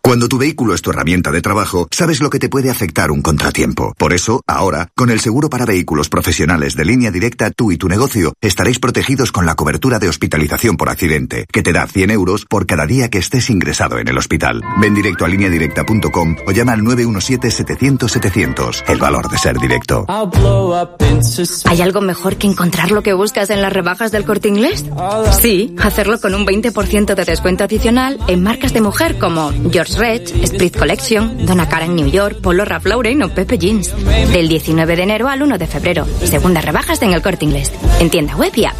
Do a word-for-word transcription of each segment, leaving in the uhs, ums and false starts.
Cuando tu vehículo es tu herramienta de trabajo, sabes lo que te puede afectar un contratiempo. Por eso, ahora, con el seguro para vehículos profesionales de Línea Directa, tú y tu negocio estaréis protegidos con la cobertura de hospitalización por accidente, que te da cien euros por cada día que estés ingresado en el hospital. Ven directo a línea directa punto com o llama al nueve uno siete, setecientos, setecientos. El valor de ser directo. ¿Hay algo mejor que encontrar lo que buscas en las rebajas del Corte Inglés? Sí, hacerlo con un veinte por ciento de descuento adicional en marcas de mujer como George Rech, Sprit Collection, Donna Karan New York, Polo Ralph Lauren o Pepe Jeans. Del diecinueve de enero al uno de febrero. Segundas rebajas en el Corte Inglés. En tienda web y app.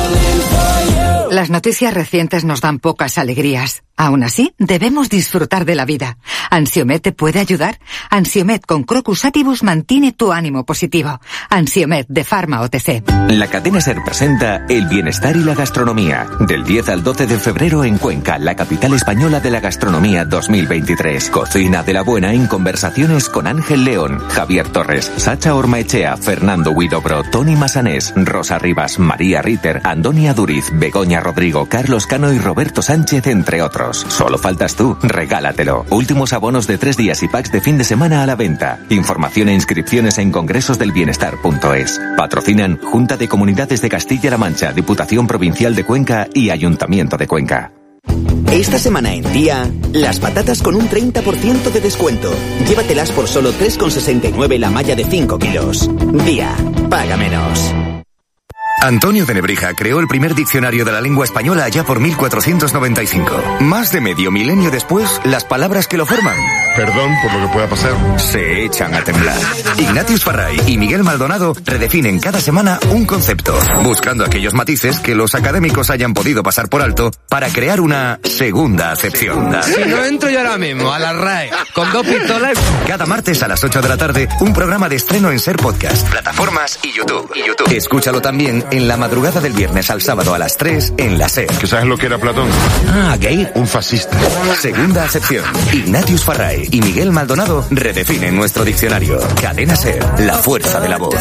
Las noticias recientes nos dan pocas alegrías. Aún así, debemos disfrutar de la vida. ¿Ansiomed te puede ayudar? Ansiomed con Crocus Atibus mantiene tu ánimo positivo. Ansiomed de Pharma O T C. La cadena SER presenta El bienestar y la gastronomía. Del diez al doce de febrero en Cuenca, la capital española de la gastronomía dos mil veintitrés. Cocina de la buena en conversaciones con Ángel León, Javier Torres, Sacha Ormaechea, Fernando Huidobro, Tony Massanés, Rosa Rivas, María Ritter, Antonia Duriz, Begoña Rodrigo, Carlos Cano y Roberto Sánchez, entre otros. Solo faltas tú, regálatelo. Últimos abonos de tres días y packs de fin de semana a la venta. Información e inscripciones en congresosdelbienestar punto es. Patrocinan Junta de Comunidades de Castilla-La Mancha, Diputación Provincial de Cuenca y Ayuntamiento de Cuenca. Esta semana en Día, las patatas con un treinta por ciento de descuento. Llévatelas por solo tres con sesenta y nueve la malla de cinco kilos. Día, paga menos. Antonio de Nebrija creó el primer diccionario de la lengua española allá por mil cuatrocientos noventa y cinco. Más de medio milenio después, las palabras que lo forman, perdón por lo que pueda pasar, se echan a temblar. Ignatius Farray y Miguel Maldonado redefinen cada semana un concepto, buscando aquellos matices que los académicos hayan podido pasar por alto para crear una segunda acepción. Si no entro yo ahora mismo a la R A E con dos pistolas. Cada martes a las ocho de la tarde, un programa de estreno en SER Podcast, plataformas y YouTube. Y YouTube. Escúchalo también en la madrugada del viernes al sábado a las tres en la SER. ¿Que sabes lo que era Platón? Ah, gay. Un fascista. Segunda acepción. Ignatius Farray y Miguel Maldonado redefinen nuestro diccionario. Cadena SER, la fuerza de la voz.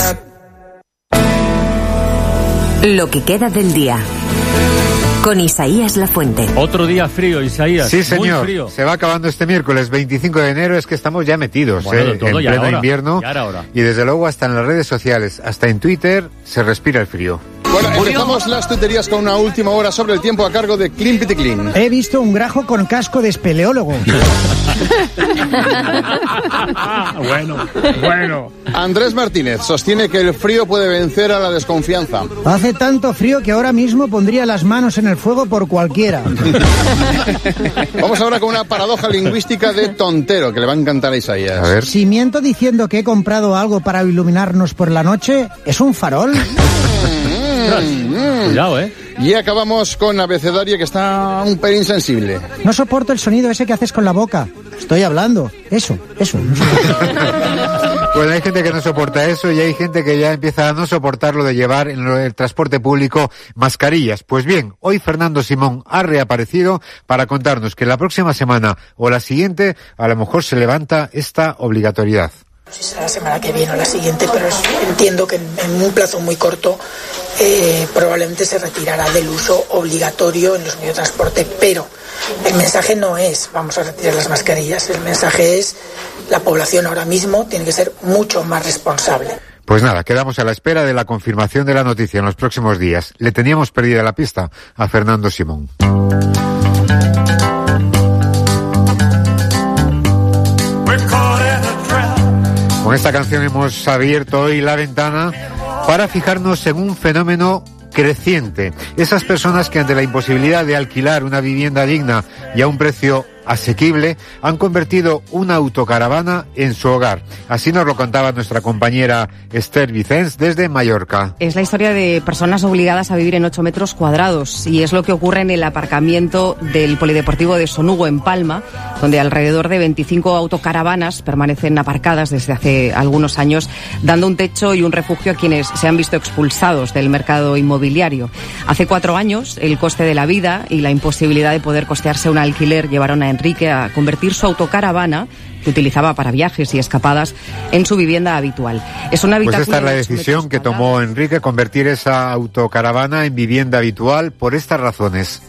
Lo que queda del día. Con Isaías Lafuente. Otro día frío, Isaías. Sí, señor. Muy frío. Se va acabando este miércoles veinticinco de enero. Es que estamos ya metidos, bueno, ¿eh? todo en ya pleno ahora, invierno. ya ahora. Y desde luego hasta en las redes sociales, hasta en Twitter, se respira el frío. Bueno, empezamos las tuterías con una última hora sobre el tiempo a cargo de Clean Pity Clean. He visto un grajo con casco de espeleólogo. bueno, bueno. Andrés Martínez sostiene que el frío puede vencer a la desconfianza. Hace tanto frío que ahora mismo pondría las manos en el fuego por cualquiera. Vamos ahora con una paradoja lingüística de tontero que le va a encantar a Isaías. A ver. Si miento diciendo que he comprado algo para iluminarnos por la noche, ¿es un farol? Mm. Cuidado, ¿eh? Y acabamos con abecedario que está un pelín sensible. No soporto el sonido ese que haces con la boca. Estoy hablando. Eso, eso. Bueno, hay gente que no soporta eso y hay gente que ya empieza a no soportar lo de llevar en el transporte público mascarillas. Pues bien, hoy Fernando Simón ha reaparecido para contarnos que la próxima semana o la siguiente a lo mejor se levanta esta obligatoriedad. Si será la semana que viene o la siguiente, pero es, entiendo que en, en un plazo muy corto eh, probablemente se retirará del uso obligatorio en los medios de transporte, pero el mensaje no es vamos a retirar las mascarillas, el mensaje es la población ahora mismo tiene que ser mucho más responsable. Pues nada, quedamos a la espera de la confirmación de la noticia en los próximos días. Le teníamos perdida la pista a Fernando Simón. Con esta canción hemos abierto hoy la ventana para fijarnos en un fenómeno creciente. Esas personas que ante la imposibilidad de alquilar una vivienda digna y a un precio asequible, han convertido una autocaravana en su hogar. Así nos lo contaba nuestra compañera Esther Vicens desde Mallorca. Es la historia de personas obligadas a vivir en ocho metros cuadrados y es lo que ocurre en el aparcamiento del Polideportivo de Sonugo en Palma, donde alrededor de veinticinco autocaravanas permanecen aparcadas desde hace algunos años, dando un techo y un refugio a quienes se han visto expulsados del mercado inmobiliario. Hace cuatro años, el coste de la vida y la imposibilidad de poder costearse un alquiler llevaron a Enrique a convertir su autocaravana, que utilizaba para viajes y escapadas, en su vivienda habitual. Es una habitación. Pues esta es la decisión que tomó Enrique, convertir esa autocaravana en vivienda habitual por estas razones.